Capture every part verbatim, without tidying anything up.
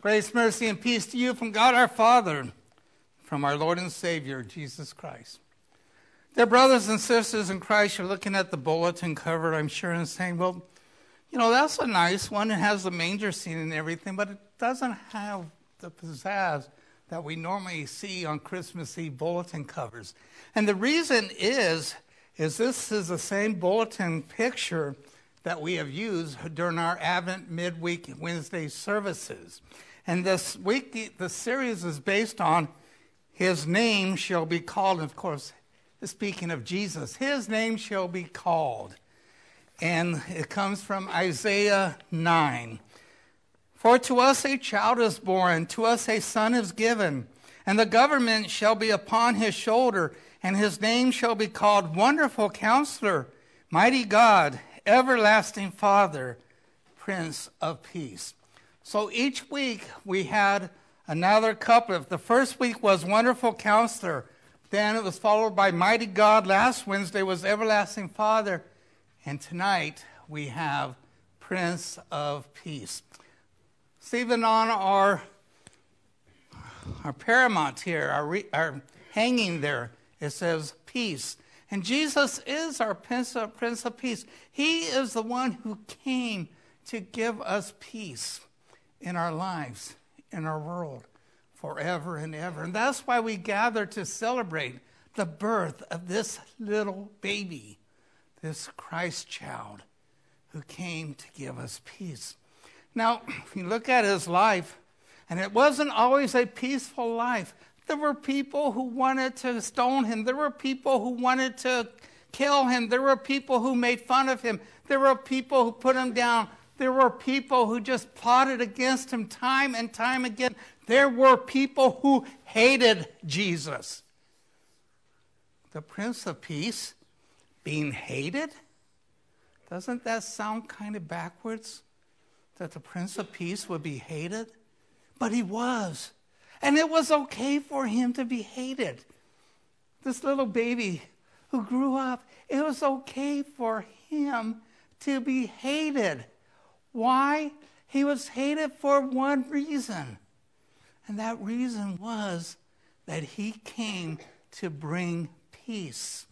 Grace, mercy, and peace to you from God our Father, from our Lord and Savior, Jesus Christ. Dear brothers and sisters in Christ, you're looking at the bulletin cover, I'm sure, and saying, well, you know, that's a nice one. It has the manger scene and everything, but it doesn't have the pizzazz that we normally see on Christmas Eve bulletin covers. And the reason is, is this is the same bulletin picture that we have used during our Advent midweek Wednesday services. And this week, the series is based on His name shall be called. And of course, speaking of Jesus, His name shall be called. And it comes from Isaiah nine. For to us a child is born, to us a son is given, and the government shall be upon his shoulder, and his name shall be called Wonderful Counselor, Mighty God, Everlasting Father, Prince of Peace. So each week we had another couplet. The first week was Wonderful Counselor. Then it was followed by Mighty God. Last Wednesday was Everlasting Father. And tonight we have Prince of Peace. Stephen, on our, our paramount here, our, re, our hanging there, it says peace. And Jesus is our Prince of, Prince of Peace. He is the one who came to give us peace in our lives, in our world, forever and ever. And that's why we gather to celebrate the birth of this little baby, this Christ child who came to give us peace. Now, if you look at his life, and it wasn't always a peaceful life. There were people who wanted to stone him. There were people who wanted to kill him. There were people who made fun of him. There were people who put him down. There were people who just plotted against him time and time again. There were people who hated Jesus. The Prince of Peace being hated? Doesn't that sound kind of backwards? That the Prince of Peace would be hated? But he was. And it was okay for him to be hated. This little baby who grew up, it was okay for him to be hated. Why? He was hated for one reason. And that reason was that he came to bring peace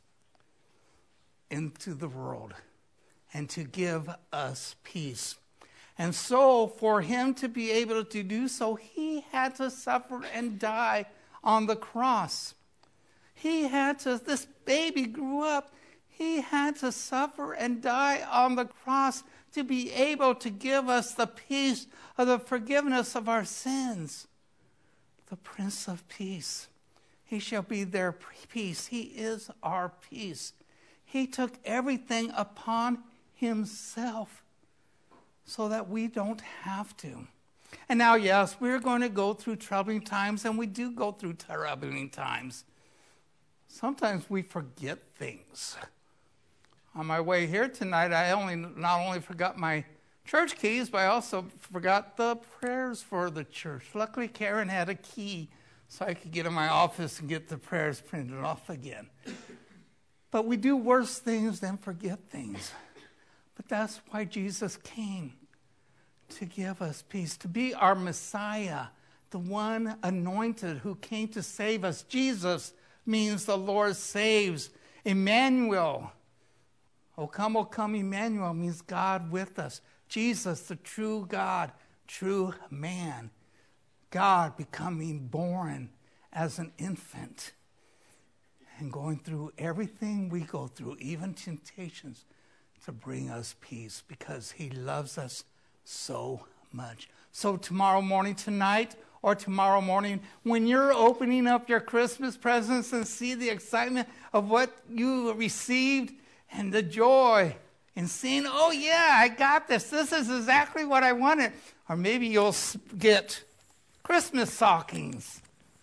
into the world and to give us peace. And so for him to be able to do so, he had to suffer and die on the cross. He had to, this baby grew up, he had to suffer and die on the cross to be able to give us the peace of the forgiveness of our sins. The Prince of Peace. He shall be their peace. He is our peace. He took everything upon himself so that we don't have to. And now, yes, we're going to go through troubling times, and we do go through troubling times. Sometimes we forget things. On my way here tonight, I only not only forgot my church keys, but I also forgot the prayers for the church. Luckily, Karen had a key, so I could get in my office and get the prayers printed off again. But we do worse things than forget things. But that's why Jesus came, to give us peace, to be our Messiah, the one anointed who came to save us. Jesus means the Lord saves. Emmanuel, O come, O come, Emmanuel means God with us. Jesus, the true God, true man. God becoming born as an infant and going through everything we go through, even temptations, to bring us peace because he loves us so much. So tomorrow morning, tonight, or tomorrow morning, when you're opening up your Christmas presents and see the excitement of what you received and the joy in seeing, oh yeah, I got this. This is exactly what I wanted. Or maybe you'll get Christmas stockings.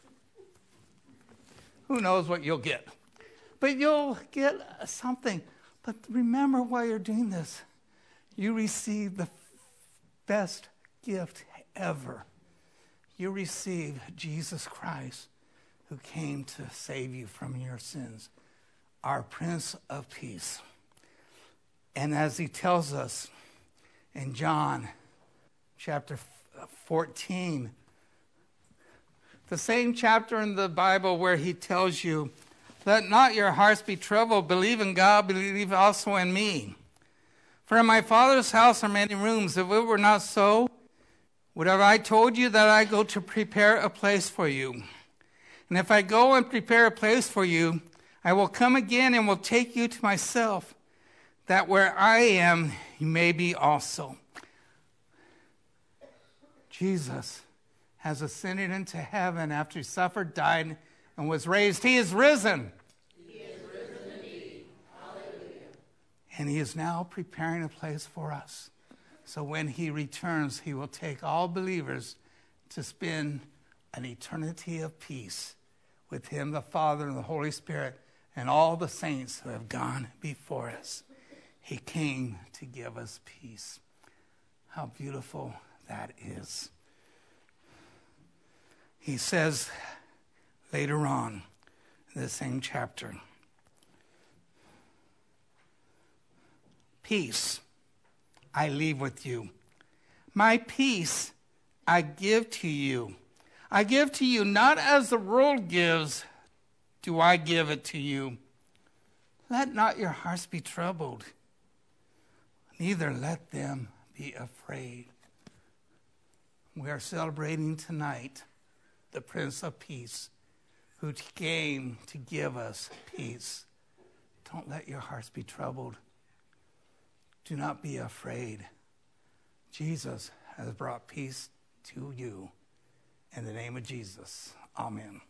Who knows what you'll get? But you'll get something. But remember while you're doing this, you receive the best gift ever. You receive Jesus Christ, who came to save you from your sins, our Prince of Peace. And as he tells us in John chapter fourteen, The same chapter in the Bible where he tells you, let not your hearts be troubled. Believe in God, believe also in me. For in my Father's house are many rooms. If it were not so, would have I told you that I go to prepare a place for you? And if I go and prepare a place for you, I will come again and will take you to myself, that where I am, you may be also. Jesus has ascended into heaven after he suffered, died, and was raised. He is risen. He is risen indeed. Hallelujah. And he is now preparing a place for us. So when he returns, he will take all believers to spend an eternity of peace with him, the Father, and the Holy Spirit, and all the saints who have gone before us. He came to give us peace. How beautiful that is. He says later on in the same chapter, peace I leave with you. My peace I give to you. I give to you not as the world gives, do I give it to you. Let not your hearts be troubled, neither let them be afraid. We are celebrating tonight the Prince of Peace, who came to give us peace. Don't let your hearts be troubled. Do not be afraid. Jesus has brought peace to you. In the name of Jesus, amen.